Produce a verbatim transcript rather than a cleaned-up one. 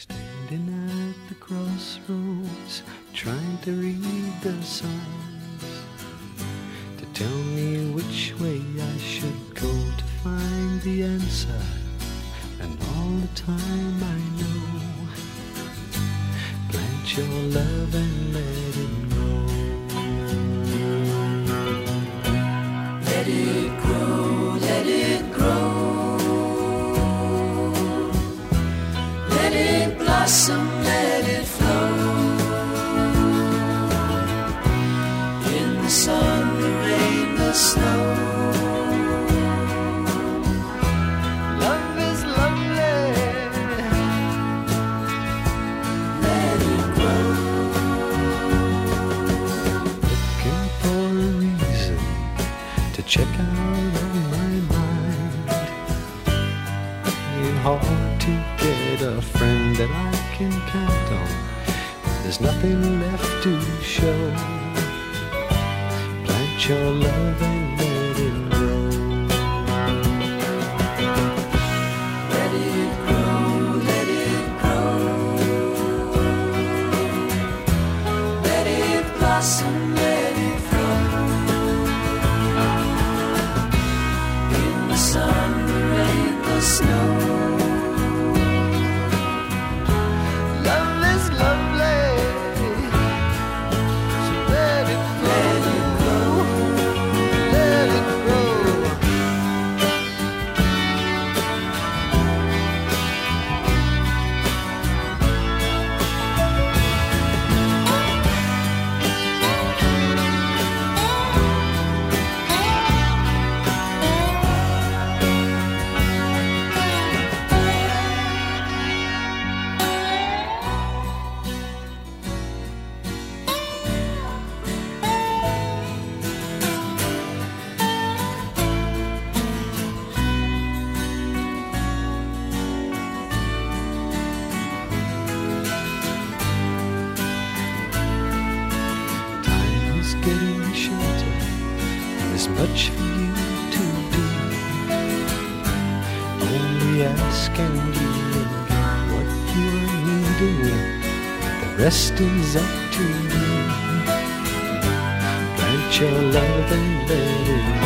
Standing at the crossroads, trying to read the signs to tell me which way I should go to find the answer. And all the time I know, plant your love and let it grow. Let it grow, let it grow. Let it blossom, let it flow. In the sun, the rain, the snow. Love is lovely. Let it grow. Looking for a reason to check out of my mind. Ain't hard to get a friend that I can count on. There's nothing left to show. Plant your love and let it grow. Let it grow, let it grow. Let it blossom, let it flow. In the sun, the rain, the snow. Getting shorter, there's much for you to do. Only ask and you will get what you are needing. The rest is up to you. Plant your love and let it